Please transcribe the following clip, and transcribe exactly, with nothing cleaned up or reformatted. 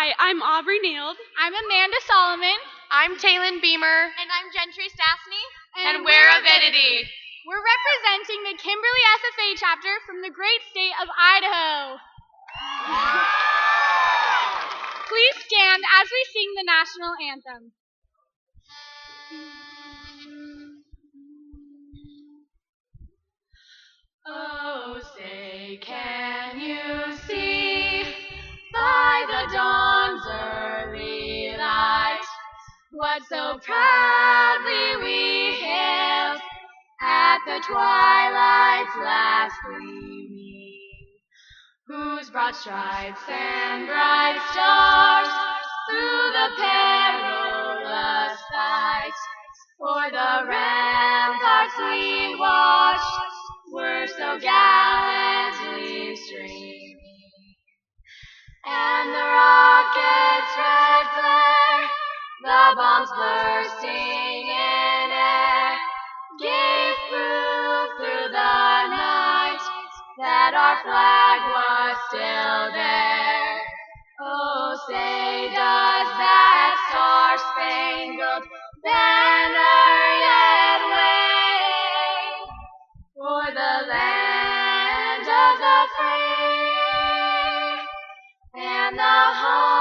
Hi, I'm Aubrey Neild. I'm Amanda Solomon. I'm Taylin Beamer. And I'm Gentry Stastny. And, and we're Avidity. We're representing the Kimberly S F A chapter from the great state of Idaho. Please stand as we sing the national anthem. Oh, say, can you see by the dawn's early light what so proudly we hailed at the twilight's last gleaming, whose broad stripes and bright stars through the perilous fight for the ramparts we watched were so gallantly streaming, and the rocket's red flare, the bombs bursting in air, gave proof through the night that our flag was still there. Oh, say, does that star-spangled banner yet wave for the land of the free and the home